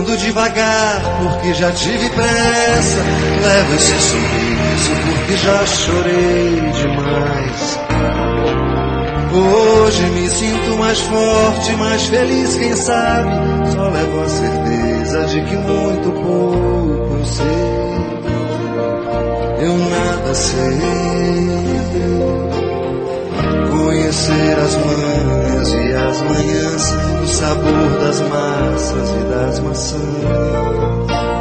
Ando devagar porque já tive pressa, levo esse sorriso porque já chorei demais. Hoje me sinto mais forte, mais feliz, quem sabe? Só levo a certeza de que muito pouco eu sei. Eu nada sei. Conhecer as manhas e as manhãs, o sabor das massas e das maçãs.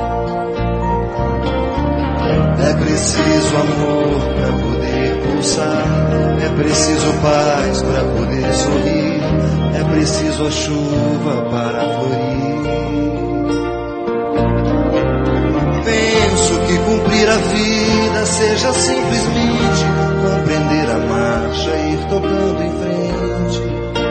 É preciso amor pra poder pulsar, é preciso paz pra poder sorrir, é preciso a chuva para florir. Penso que cumprir a vida seja simplesmente compreender a marcha e ir tocando em frente.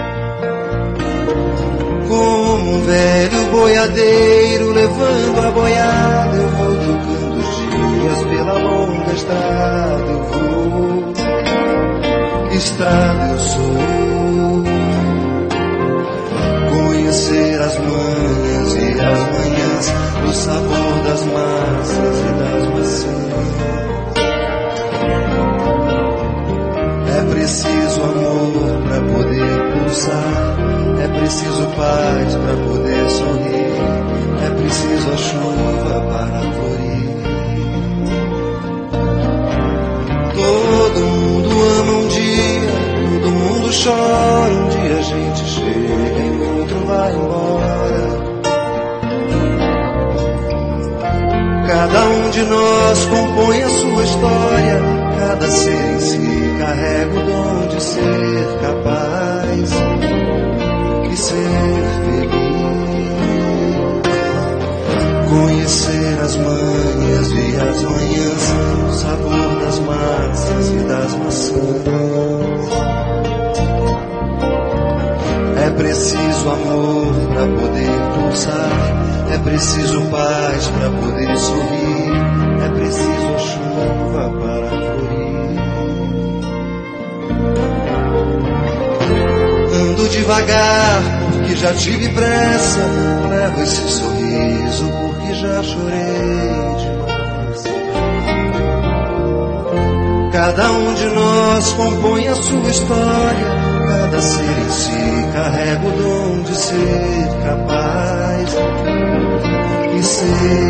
Como um velho boiadeiro levando a boiada, eu vou tocando os dias pela longa estrada. Eu vou, que estrada eu sou. Conhecer as manhãs e as manhãs, o sabor das massas e das maçãs. É preciso amor pra poder pulsar, é preciso paz pra poder sorrir, é preciso a chuva para florir. Todo mundo ama um dia, todo mundo chora, um dia a gente chega e o outro vai embora. Cada um de nós compõe a sua história, cada ser em si carrega o dom de ser capaz e ser feliz. Conhecer as manhas e as manhãs, o sabor das massas e das maçãs. É preciso amor pra poder pulsar, é preciso paz pra poder sorrir, é preciso a chuva para florir. Ando devagar porque já tive pressa, levo esse sorriso porque já chorei demais. Cada um de nós compõe a sua história, cada ser em si carrega o dom de ser capaz e ser